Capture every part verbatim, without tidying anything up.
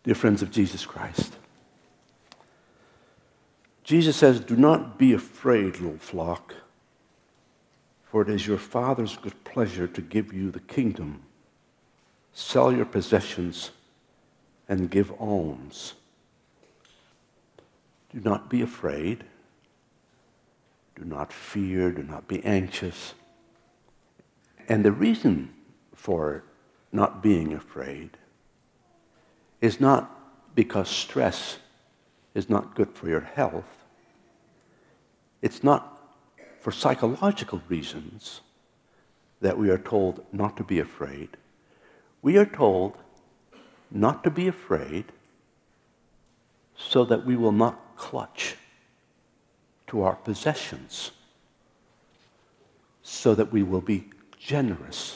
Dear friends of Jesus Christ, Jesus says, "Do not be afraid, little flock, for it is your Father's good pleasure to give you the kingdom. Sell your possessions and give alms. Do not be afraid. Do not fear. Do not be anxious." And the reason for not being afraid is not because stress is not good for your health. It's not for psychological reasons that we are told not to be afraid. We are told not to be afraid so that we will not clutch to our possessions, so that we will be generous.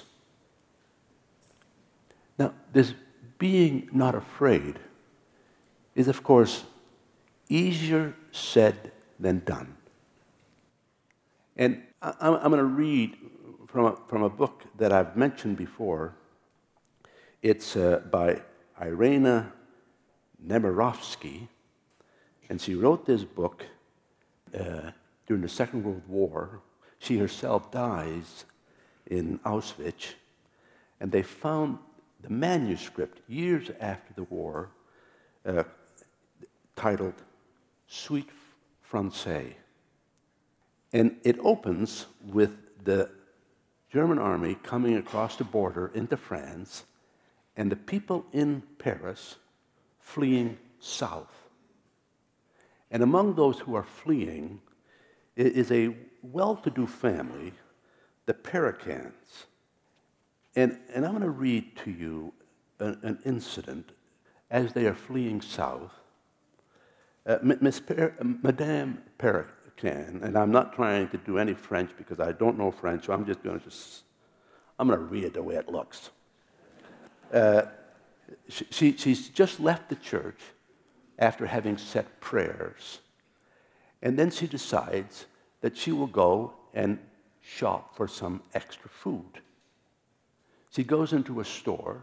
Now, this being not afraid is, of course, easier said than done. And I, I'm going to read from a, from a book that I've mentioned before. It's uh, by Irena Nemirovsky, and she wrote this book uh, during the Second World War. She herself dies in Auschwitz, and they found the manuscript years after the war uh, titled Suite Francais. And it opens with the German army coming across the border into France and the people in Paris fleeing south. And among those who are fleeing is a well-to-do family, the Perricans. And, and I'm going to read to you an, an incident as they are fleeing south. Uh, Miss per, Madame Perrican, and I'm not trying to do any French because I don't know French, so I'm just going to just, I'm going to read it the way it looks. Uh, she, she, she's just left the church after having said prayers. And then she decides that she will go and shop for some extra food. She goes into a store,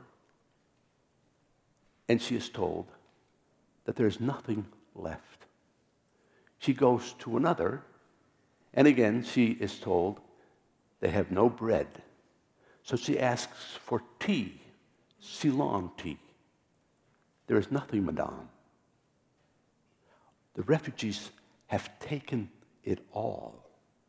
and she is told that there's nothing left. She goes to another, and again she is told they have no bread. So she asks for tea, Ceylon tea. There is nothing, madame. The refugees have taken it all.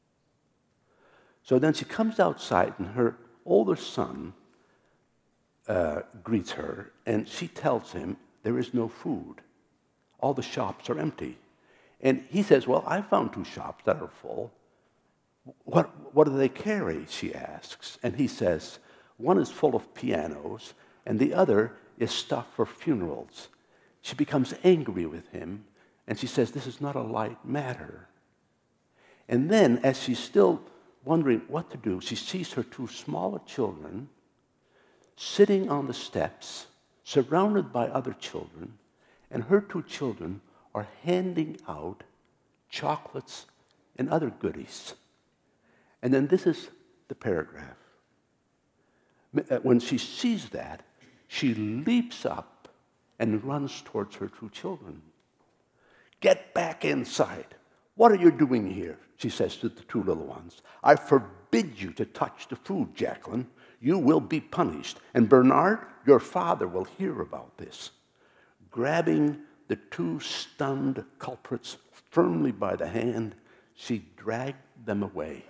So then she comes outside, and her older son uh, greets her, and she tells him there is no food. All the shops are empty. And he says, well, I found two shops that are full. What, what do they carry, she asks. And he says, one is full of pianos, and the other is stuff for funerals. She becomes angry with him, and she says, this is not a light matter. And then, as she's still wondering what to do, she sees her two smaller children sitting on the steps, surrounded by other children, and her two children are handing out chocolates and other goodies. And then this is the paragraph. When she sees that, she leaps up and runs towards her two children. Get back inside. What are you doing here? She says to the two little ones. I forbid you to touch the food, Jacqueline. You will be punished. And Bernard, your father, will hear about this. Grabbing the two stunned culprits firmly by the hand, she dragged them away.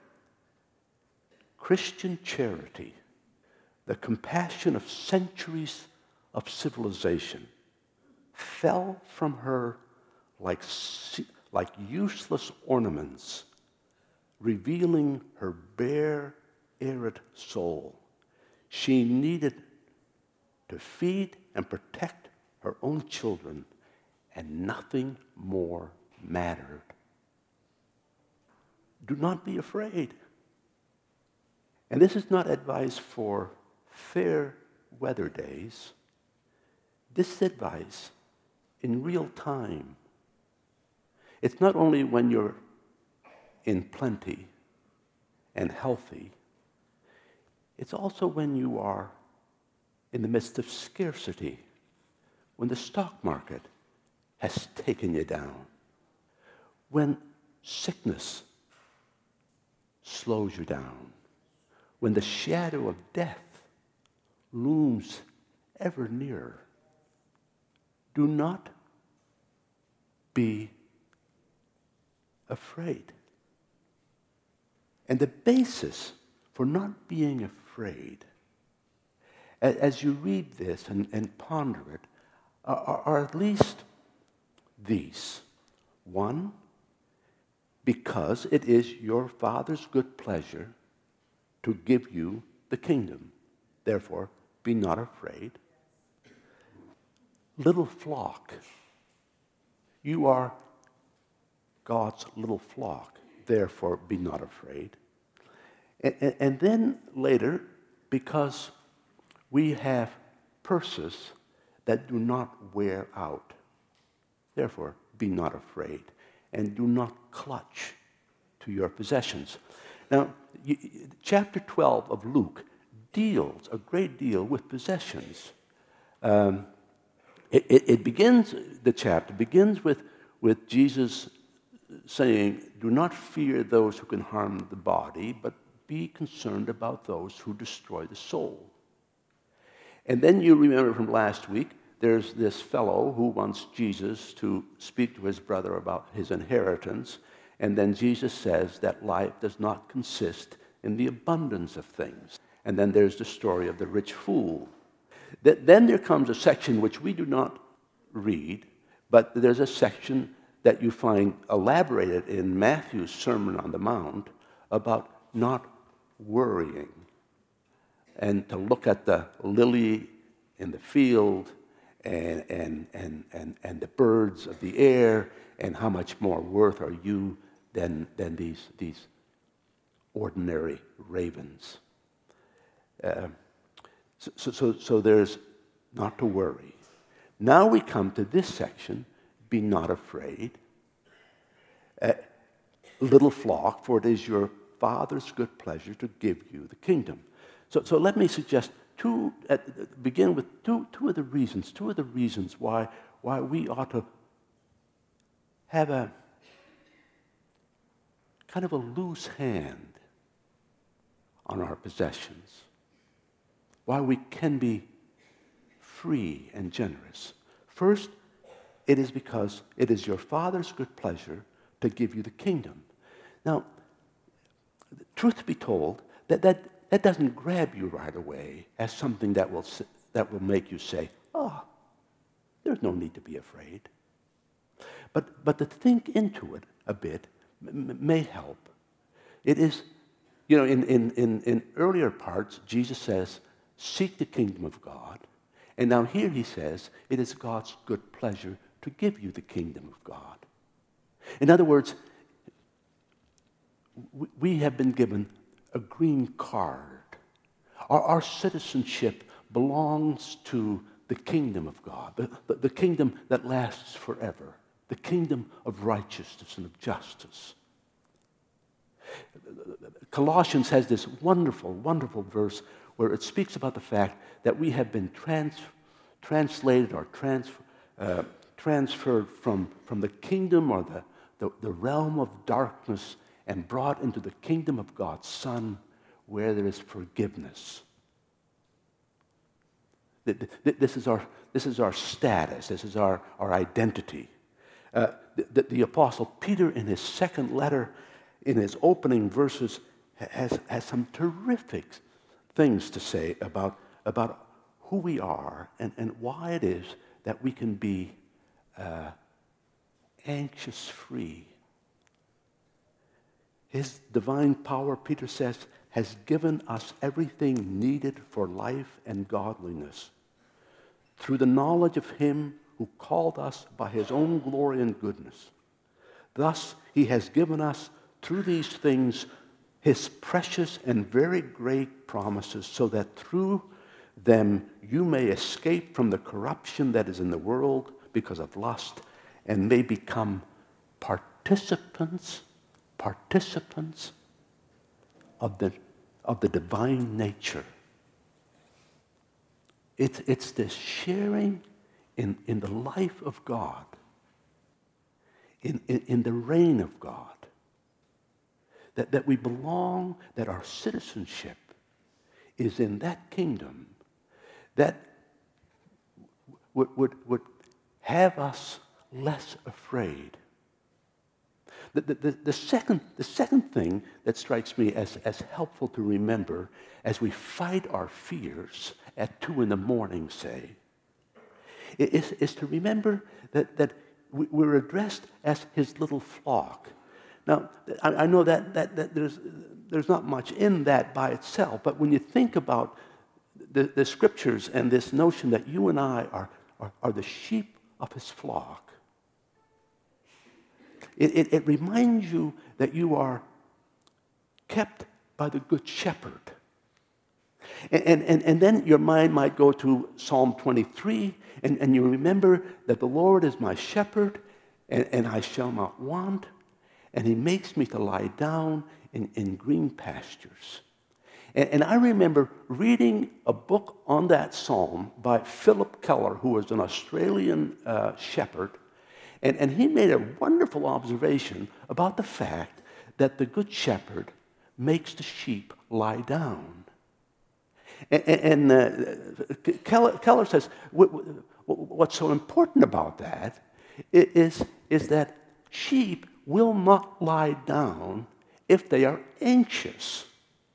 Christian charity, the compassion of centuries of civilization, fell from her like, like useless ornaments, revealing her bare, arid soul. She needed to feed and protect her own children, and nothing more mattered. Do not be afraid. And this is not advice for fair weather days. This is advice in real time. It's not only when you're in plenty and healthy, it's also when you are in the midst of scarcity, when the stock market has taken you down, when sickness slows you down, when the shadow of death looms ever nearer. Do not be afraid. And the basis for not being afraid, as you read this and, and ponder it, are, are at least these. One, because it is your Father's good pleasure to give you the kingdom. Therefore, be not afraid. Little flock, you are God's little flock. Therefore, be not afraid. And, and, and then later, because we have purses that do not wear out. Therefore, be not afraid, and do not clutch to your possessions. Now, you, chapter twelve of Luke deals a great deal with possessions. Um, it, it, it begins, the chapter begins with, with Jesus saying, do not fear those who can harm the body, but be concerned about those who destroy the soul. And then you remember from last week, there's this fellow who wants Jesus to speak to his brother about his inheritance, and then Jesus says that life does not consist in the abundance of things. And then there's the story of the rich fool. Then there comes a section which we do not read, but there's a section that you find elaborated in Matthew's Sermon on the Mount about not worrying, and to look at the lily in the field and, and, and, and, and the birds of the air, and how much more worth are you than, than these, these ordinary ravens. Uh, so, so, so there's not to worry. Now we come to this section, be not afraid. Uh, little flock, for it is your Father's good pleasure to give you the kingdom. So, so let me suggest two, uh, begin with two, two of the reasons, two of the reasons why, why we ought to have a kind of a loose hand on our possessions, why we can be free and generous. First, it is because it is your Father's good pleasure to give you the kingdom. Now, truth be told, that, that, that doesn't grab you right away as something that will, that will make you say, oh, there's no need to be afraid. But, but to think into it a bit m- may help. It is, you know, in, in, in, in earlier parts, Jesus says, seek the kingdom of God. And now here he says, it is God's good pleasure to give you the kingdom of God. In other words, we have been given a green card. Our, our citizenship belongs to the kingdom of God, the, the, the kingdom that lasts forever, the kingdom of righteousness and of justice. Colossians has this wonderful, wonderful verse where it speaks about the fact that we have been trans, translated or trans, uh, transferred from, from the kingdom or the, the, the realm of darkness and brought into the kingdom of God's Son, where there is forgiveness. This is our, this is our status. This is our, our identity. Uh, the, the Apostle Peter, in his second letter, in his opening verses, has, has some terrific things to say about, about who we are and, and why it is that we can be uh, anxious-free. His divine power, Peter says, has given us everything needed for life and godliness through the knowledge of him who called us by his own glory and goodness. Thus, he has given us, through these things, his precious and very great promises, so that through them you may escape from the corruption that is in the world because of lust, and may become participants participants of the, of the divine nature. It's, it's this sharing in, in the life of God, in, in, in the reign of God, that, that we belong, that our citizenship is in that kingdom, that would, would, would have us less afraid. The, the, the, second, the second thing that strikes me as, as helpful to remember as we fight our fears at two in the morning, say, is, is to remember that, that we're addressed as his little flock. Now, I, I know that, that, that there's, there's not much in that by itself, but when you think about the, the scriptures and this notion that you and I are, are, are the sheep of his flock, It, it, it reminds you that you are kept by the good shepherd. And, and, and then your mind might go to Psalm twenty-three, and, and you remember that the Lord is my shepherd, and, and I shall not want, and he makes me to lie down in, in green pastures. And, and I remember reading a book on that psalm by Philip Keller, who was an Australian uh, shepherd. And, and he made a wonderful observation about the fact that the good shepherd makes the sheep lie down. And, and uh, Keller, Keller says what's so important about that is, is that sheep will not lie down if they are anxious.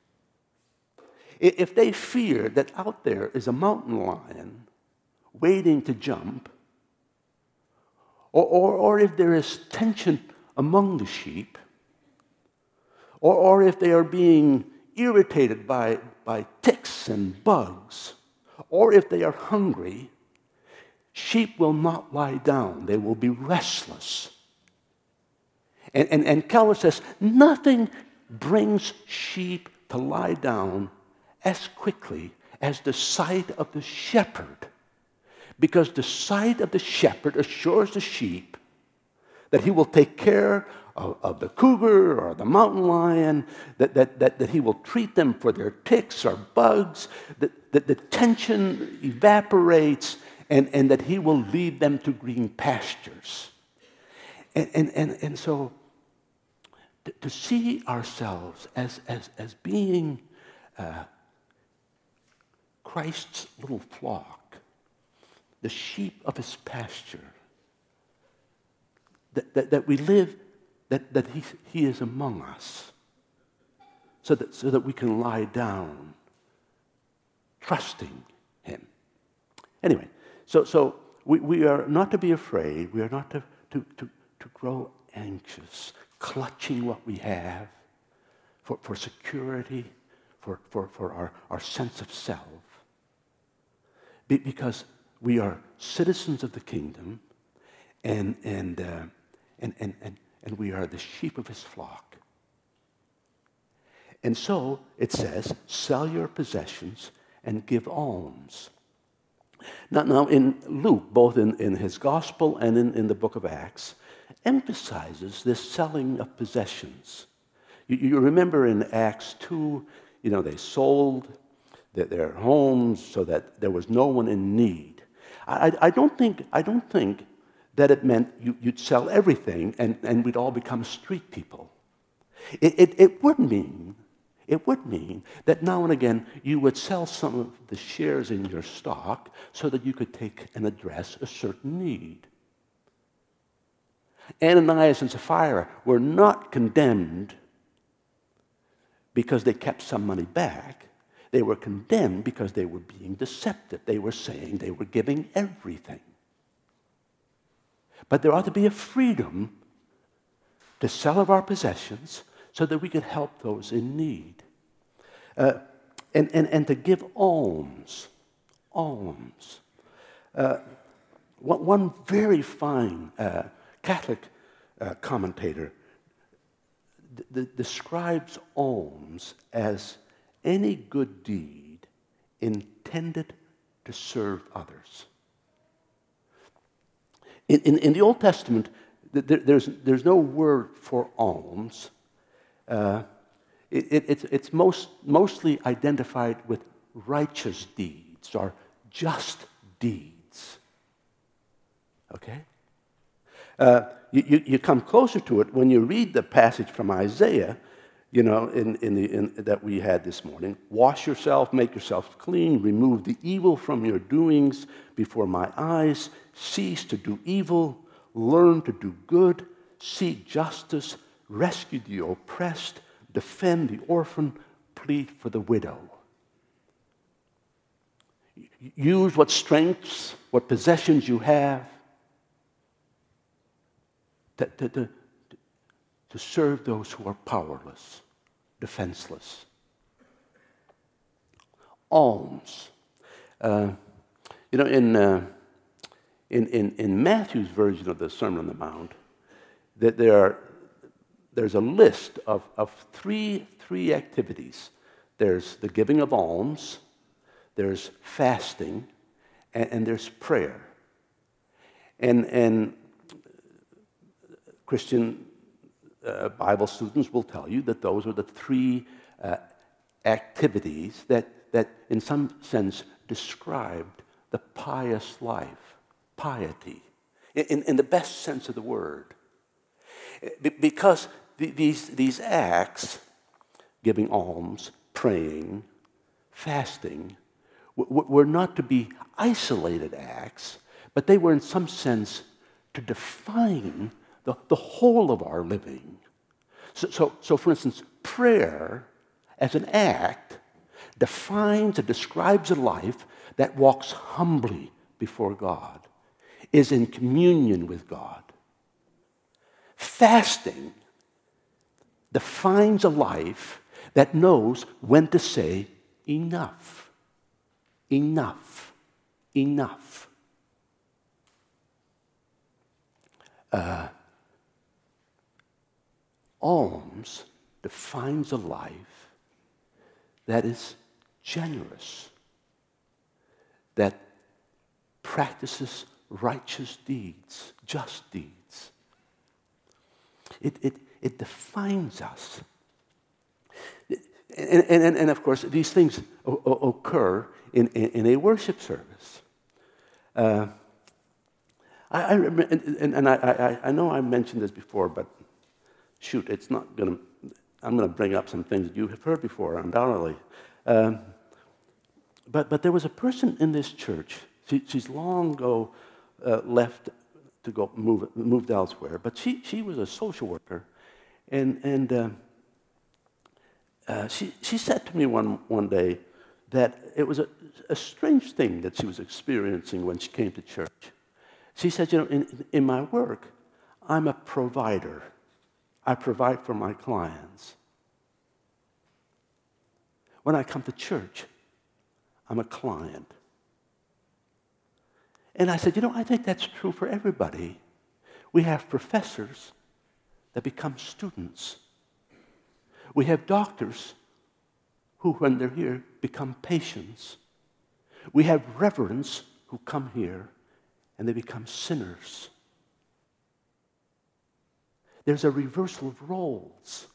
If they fear that out there is a mountain lion waiting to jump, Or, or, or if there is tension among the sheep, or, or if they are being irritated by, by ticks and bugs, or if they are hungry, sheep will not lie down. They will be restless. And, and, and Keller says, nothing brings sheep to lie down as quickly as the sight of the shepherd. Because the sight of the shepherd assures the sheep that he will take care of, of the cougar or the mountain lion, that, that, that, that he will treat them for their ticks or bugs, that, that the tension evaporates, and, and that he will lead them to green pastures. And, and, and, and so to, to see ourselves as, as, as being uh, Christ's little flock, the sheep of his pasture, that, that, that we live, that, that he, he is among us, so that, so that we can lie down, trusting him. Anyway, so, so we, we are not to be afraid, we are not to, to, to, to grow anxious, clutching what we have for, for security, for, for, for our, our sense of self, be, because we are citizens of the kingdom, and, and, uh, and, and, and, and we are the sheep of his flock. And so it says, sell your possessions and give alms. Now, now in Luke, both in, in his gospel and in, in the book of Acts, emphasizes this selling of possessions. You, you remember in Acts two, you know, they sold their, their homes so that there was no one in need. I, I don't think I don't think that it meant you, you'd sell everything and, and we'd all become street people. It, it, it would mean it would mean that now and again you would sell some of the shares in your stock so that you could take and address a certain need. Ananias and Sapphira were not condemned because they kept some money back. They were condemned because they were being deceptive. They were saying they were giving everything. But there ought to be a freedom to sell of our possessions so that we could help those in need. Uh, and, and, and to give alms. Alms. Uh, one, one very fine uh, Catholic uh, commentator d- d- describes alms as any good deed intended to serve others. In, in, in the Old Testament, there, there's, there's no word for alms. Uh, it, it, it's it's most, mostly identified with righteous deeds or just deeds. okay? Uh, you, you, you come closer to it when you read the passage from Isaiah, you know, in, in the, in, that we had this morning. Wash yourself, make yourself clean, remove the evil from your doings before my eyes, cease to do evil, learn to do good, seek justice, rescue the oppressed, defend the orphan, plead for the widow. Use what strengths, what possessions you have to, to, to, to serve those who are powerless, defenseless. Alms. Uh, you know, in, uh, in, in, in Matthew's version of the Sermon on the Mount, that there are, there's a list of, of three, three activities. There's the giving of alms, there's fasting, and, and there's prayer. And, and Christian uh, Bible students will tell you that those are the three uh, activities that, that in some sense described the pious life, piety, in, in the best sense of the word. Because these, these acts, giving alms, praying, fasting, were not to be isolated acts, but they were in some sense to define the, the whole of our living. So, so, so, for instance, prayer as an act defines and describes a life that walks humbly before God, is in communion with God. Fasting defines a life that knows when to say enough, enough, enough. Uh, alms defines a life that is generous, that practices righteous deeds, just deeds. It, it, it defines us. And, and, and of course, these things o- o- occur in, in, in a worship service. Uh, I, I remember, and, and I, I, I know I mentioned this before, but shoot, it's not going to, I'm going to bring up some things that you have heard before, undoubtedly. Um, but, but there was a person in this church, she, she's long ago uh, left to go move, moved elsewhere, but she, she was a social worker, and, and uh, uh, she, she said to me one, one day that it was a, a strange thing that she was experiencing when she came to church. She said, you know, in, in my work, I'm a provider. I provide for my clients. When I come to church, I'm a client. And I said, you know, I think that's true for everybody. We have professors that become students. We have doctors who, when they're here, become patients. We have reverends who come here and they become sinners. There's a reversal of roles.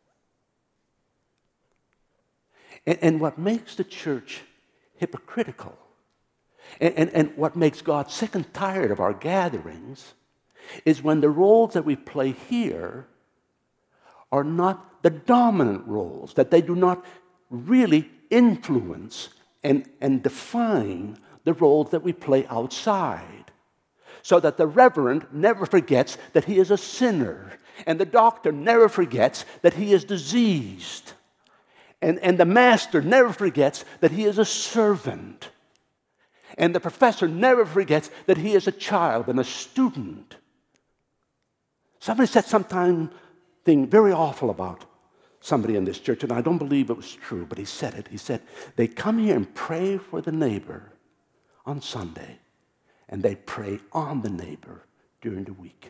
And, and what makes the church hypocritical, and, and, and what makes God sick and tired of our gatherings, is when the roles that we play here are not the dominant roles, that they do not really influence and, and define the roles that we play outside. So that the reverend never forgets that he is a sinner, and the doctor never forgets that he is diseased, and, and the master never forgets that he is a servant, and the professor never forgets that he is a child and a student. Somebody said something very awful about somebody in this church, and I don't believe it was true, but he said it. He said, they come here and pray for the neighbor on Sunday, and they pray on the neighbor during the week.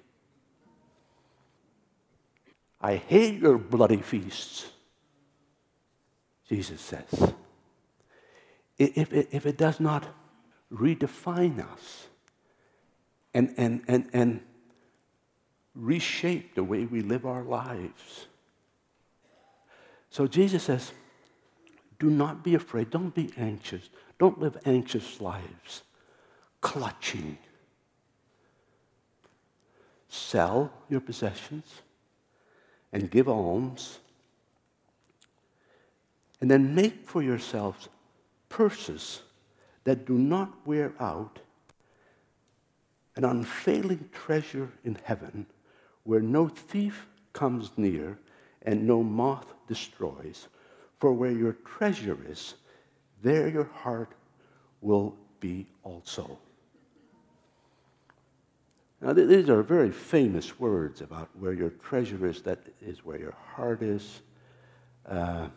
I hate your bloody feasts, Jesus says. If it, if it does not redefine us and, and, and, and reshape the way we live our lives. So Jesus says, do not be afraid. Don't be anxious. Don't live anxious lives, clutching sell your possessions and give alms, and then make for yourselves purses that do not wear out, an unfailing treasure in heaven, where no thief comes near and no moth destroys. For where your treasure is, there your heart will be also. Now, th- these are very famous words about where your treasure is, that is where your heart is. Uh,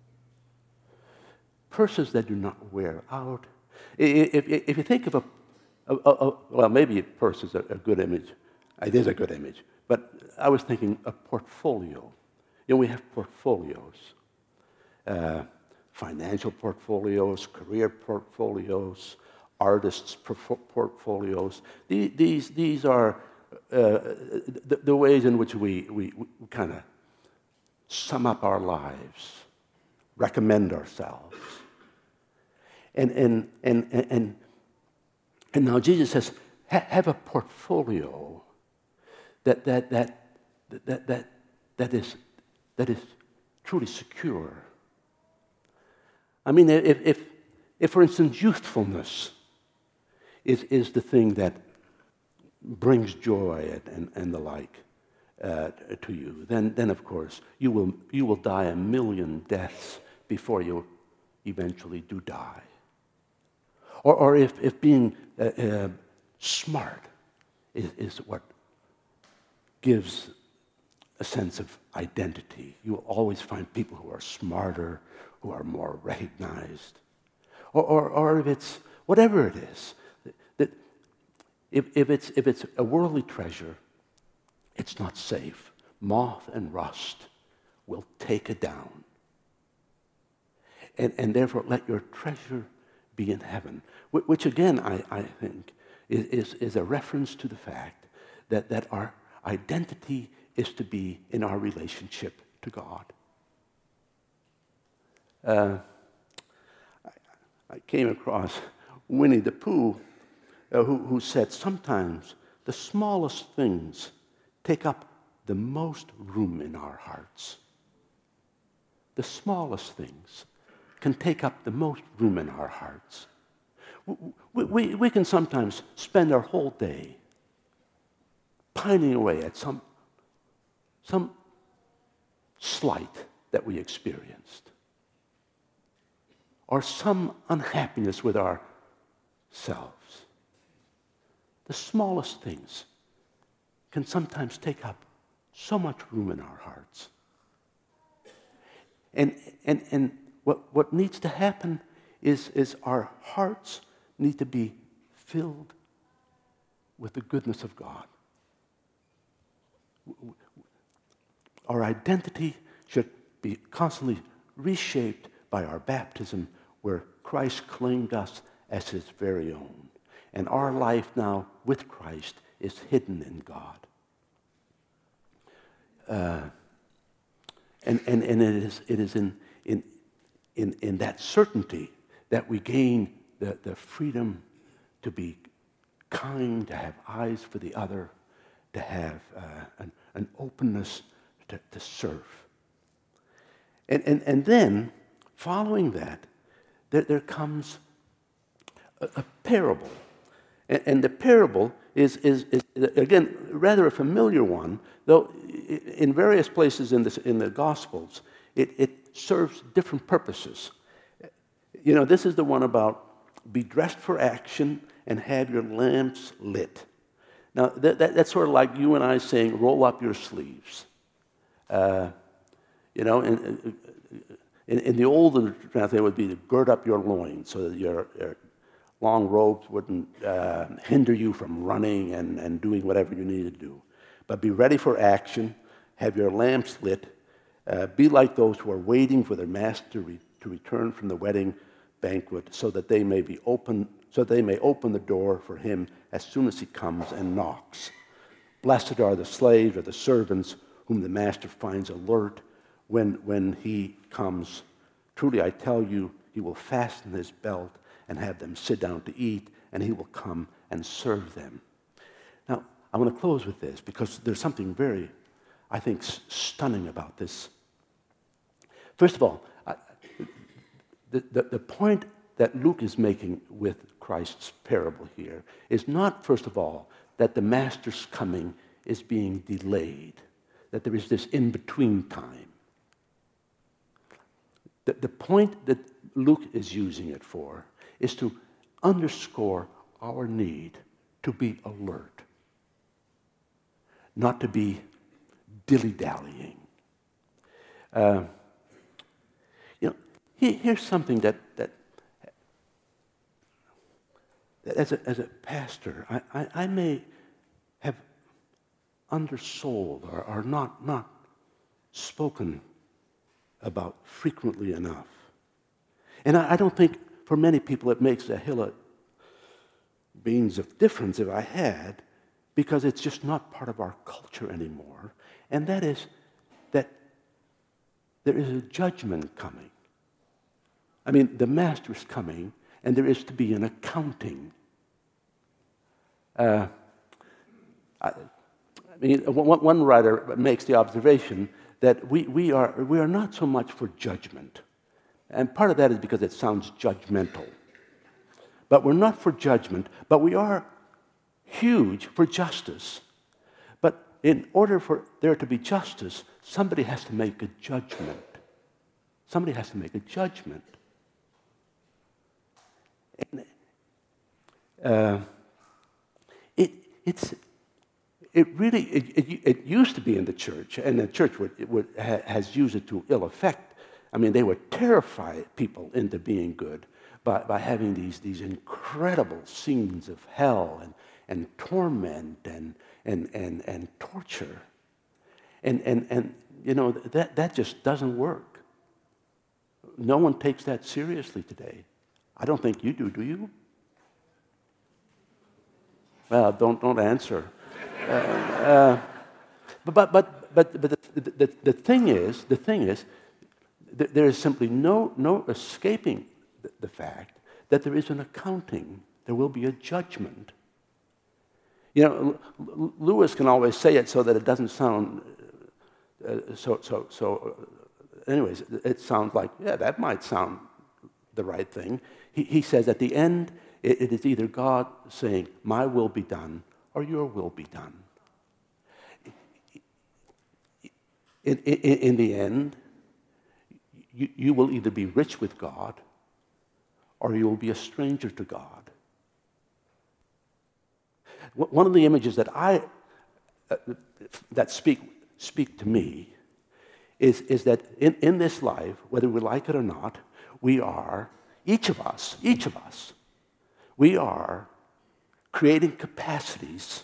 purses that do not wear out. If, if, if you think of a, a, a, a, well, maybe a purse is a, a good image. It is a good image. But I was thinking a portfolio. You know, we have portfolios. Uh, financial portfolios, career portfolios, artists' portfolios. These, these, these are uh, the, the ways in which we, we, we kind of sum up our lives, recommend ourselves. And, and, and, and, and now Jesus says, have a portfolio that, that, that, that, that, that, is, that is truly secure. I mean, if, if, if for instance, youthfulness is, is the thing that brings joy and, and, and the like uh, to you, then, then of course, you will, you will die a million deaths before you eventually do die. Or, or if, if being uh, uh, smart is, is what gives a sense of identity. You will always find people who are smarter, who are more recognized. Or, or, or if it's whatever it is, that if, if, it's, if it's a worldly treasure, it's not safe. Moth and rust will take it down. And, and therefore, let your treasure be in heaven, which again, I, I think, is, is, is a reference to the fact that, that our identity is to be in our relationship to God. Uh, I, I came across Winnie the Pooh, uh, who, who said, sometimes the smallest things take up the most room in our hearts. The smallest things can take up the most room in our hearts. We, we, we can sometimes spend our whole day pining away at some, some slight that we experienced, or some unhappiness with ourselves. The smallest things can sometimes take up so much room in our hearts. And, and, and what, what needs to happen is, is our hearts need to be filled with the goodness of God. Our identity should be constantly reshaped by our baptism, where Christ claimed us as his very own. And our life now with Christ is hidden in God. Uh, and, and, and it is, it is in, in, in, in that certainty that we gain the, the freedom to be kind, to have eyes for the other, to have uh, an, an openness to, to serve. And, and, and then, following that, there, there comes a, a parable. And, and the parable is, is, is, again, rather a familiar one, though in various places in, this, in the Gospels, it, it serves different purposes. You know, this is the one about be dressed for action and have your lamps lit. Now, that, that, that's sort of like you and I saying, roll up your sleeves. Uh, you know, in, in, in the older translation, it would be to gird up your loins so that your, your long robes wouldn't uh, hinder you from running and, and doing whatever you need to do. But be ready for action, have your lamps lit, uh, be like those who are waiting for their master to, re- to return from the wedding banquet, so that they may be open, so they may open the door for him as soon as he comes and knocks. Blessed are the slaves or the servants whom the master finds alert when, when he comes. Truly I tell you, he will fasten his belt and have them sit down to eat, and he will come and serve them. Now, I want to close with this because there's something very, I think, stunning about this. First of all, I, the, the, the point that Luke is making with Christ's parable here is not, first of all, that the master's coming is being delayed, that there is this in-between time. The, the point that Luke is using it for is to underscore our need to be alert, not to be dilly-dallying. Uh, you know, here, here's something that, that, that as, a, as a pastor, I, I, I may have undersold or, or not, not spoken about frequently enough. And I, I don't think for many people it makes a hill of beans of difference if I had, because it's just not part of our culture anymore. And that is that there is a judgment coming. I mean, the master is coming, and there is to be an accounting. Uh, I, I mean, one, one writer makes the observation that we, we, are, we are not so much for judgment. And part of that is because it sounds judgmental. But we're not for judgment, but we are huge for justice. But in order for there to be justice, somebody has to make a judgment. Somebody has to make a judgment. And, uh, it, it's, it really, it, it, it used to be in the church, and the church would, it would, ha, has used it to ill effect. I mean, they would terrify people into being good by, by having these, these incredible scenes of hell and, and torment and, and, and, and torture. And, and, and you know, that, that just doesn't work. No one takes that seriously today. I don't think you do, do you? Well, don't, don't answer. uh, uh, but, but, but, but the, the, the thing is, the thing is, there is simply no, no escaping the fact that there is an accounting. There will be a judgment. You know, Lewis can always say it so that it doesn't sound uh, so, so, so, uh, anyways, it sounds like, yeah, that might sound the right thing. He, he says at the end, it, it is either God saying, my will be done, or your will be done. In, in, in the end, You, you will either be rich with God or you will be a stranger to God. One of the images that I uh, that speak speak to me is, is that in, in this life, whether we like it or not, we are, each of us, each of us, we are creating capacities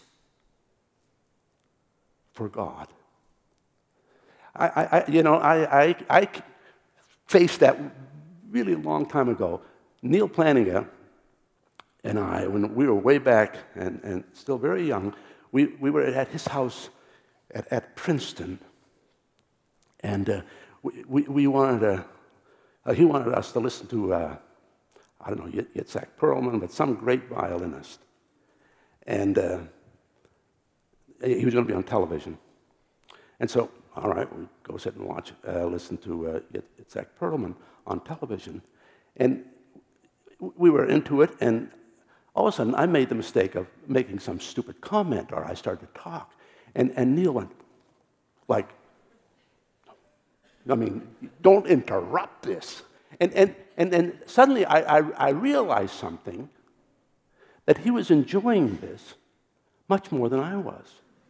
for God. I, I you know, I, I, I faced that really long time ago. Neil Plantinga and I, when we were way back and, and still very young, we, we were at his house at, at Princeton, and uh, we, we, we wanted to, uh, he wanted us to listen to, uh, I don't know, Yitzhak Perlman, but some great violinist. And uh, he was going to be on television. And so, all right, we go sit and watch, uh, listen to uh, Yitzhak Perlman on television. And we were into it, and all of a sudden I made the mistake of making some stupid comment, or I started to talk. And, and Neil went, like, I mean, don't interrupt this. And, and, and then suddenly I, I, I realized something, that he was enjoying this much more than I was.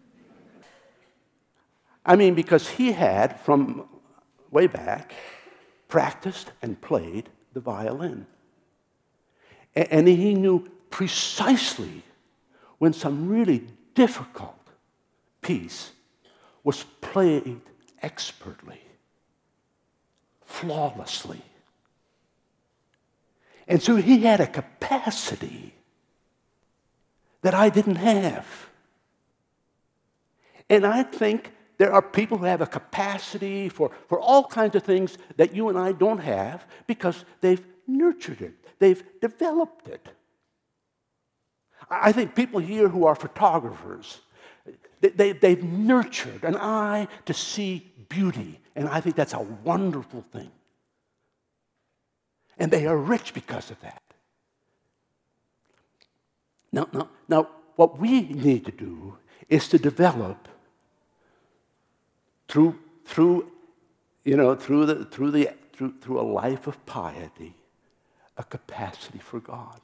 I mean, because he had, from way back, practiced and played the violin. And he knew precisely when some really difficult piece was played expertly, flawlessly. And so he had a capacity that I didn't have. And I think there are people who have a capacity for, for all kinds of things that you and I don't have because they've nurtured it. They've developed it. I think people here who are photographers, They, they, they've nurtured an eye to see beauty, and I think that's a wonderful thing. And they are rich because of that. Now, now, now, what we need to do is to develop through, through, you know, through the, through the, through, through a life of piety, a capacity for God.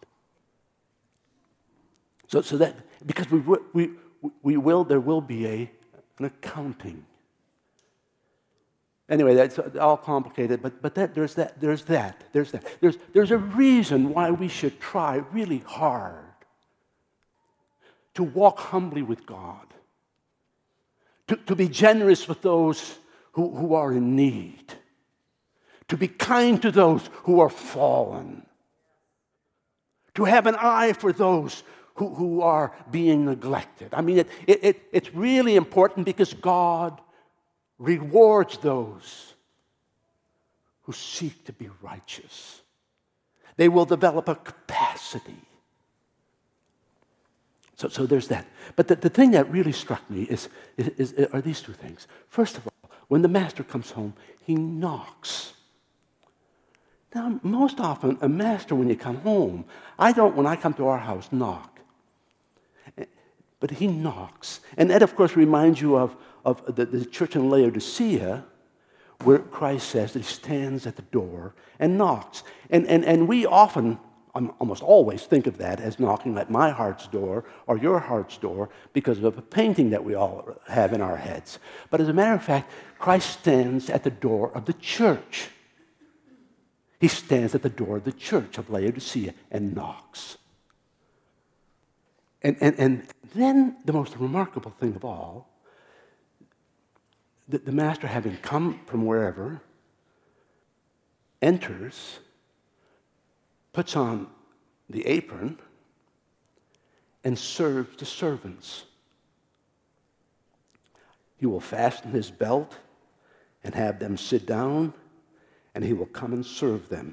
So, so that because we we we will, there will be a an accounting. Anyway, that's all complicated, but but that there's that there's that there's that there's there's a reason why we should try really hard to walk humbly with God, to, to be generous with those who, who are in need, to be kind to those who are fallen, to have an eye for those who, who are being neglected. I mean, it, it, it, it's really important because God rewards those who seek to be righteous. They will develop a capacity. So, so there's that. But the, the thing that really struck me is, is, is, are these two things. First of all, when the master comes home, he knocks. Now, most often, a master, when you come home, I don't, when I come to our house, knock. But he knocks. And that, of course, reminds you of, of the, the church in Laodicea, where Christ says that he stands at the door and knocks. And, and, and we often, almost always, think of that as knocking at my heart's door or your heart's door because of a painting that we all have in our heads. But as a matter of fact, Christ stands at the door of the church. He stands at the door of the church of Laodicea and knocks. And, and, and then the most remarkable thing of all, the, the master, having come from wherever, enters, puts on the apron, and serves the servants. He will fasten his belt and have them sit down, and he will come and serve them.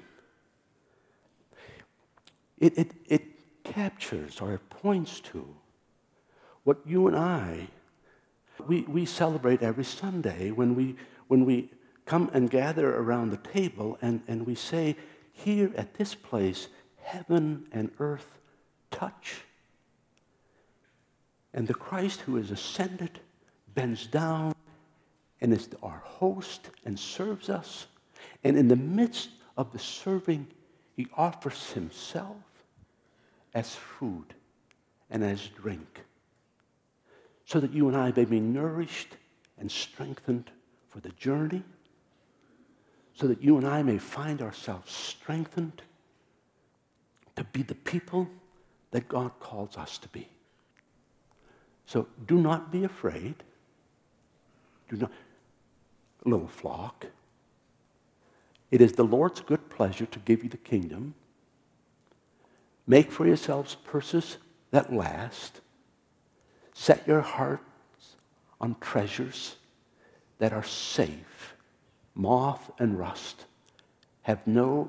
It, it, it captures or it points to what you and I, we, we celebrate every Sunday when we, when we come and gather around the table and, and we say, here at this place, heaven and earth touch. And the Christ who is ascended bends down and is our host and serves us. And in the midst of the serving, he offers himself as food and as drink, so that you and I may be nourished and strengthened for the journey, so that you and I may find ourselves strengthened to be the people that God calls us to be. So do not be afraid. Do not, little flock. It is the Lord's good pleasure to give you the kingdom. Make for yourselves purses that last. Set your hearts on treasures that are safe. Moth and rust have no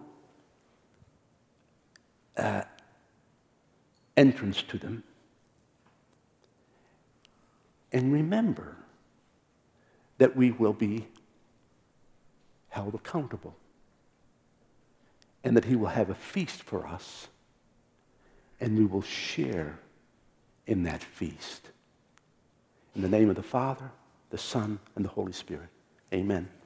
uh, entrance to them. And remember that we will be held accountable, and that he will have a feast for us, and we will share in that feast. In the name of the Father, the Son, and the Holy Spirit. Amen.